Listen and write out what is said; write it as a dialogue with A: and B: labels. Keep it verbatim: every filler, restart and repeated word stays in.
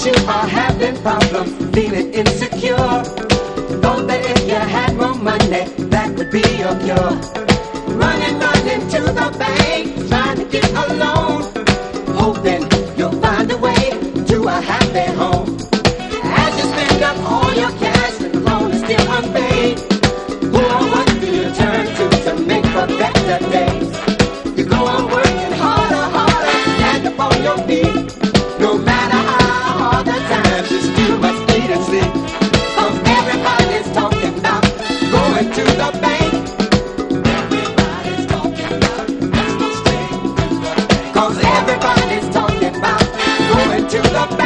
A: you are having problems, feeling insecure, know that if you had more money, that would be your cure. Running, running to the bank, trying to get a loan, hoping you'll find a way to a happy home. As you spend up all your cash and the loan is still unpaid, who or what do you turn to to make for better days? You go on working harder, harder, stand up on your feet. No matter how hard the times, you still must eat and sleep. Cause everybody's talking about going to the bank. Everybody's talking about let's go straight to the bank. Cause everybody's talking about going to the bank.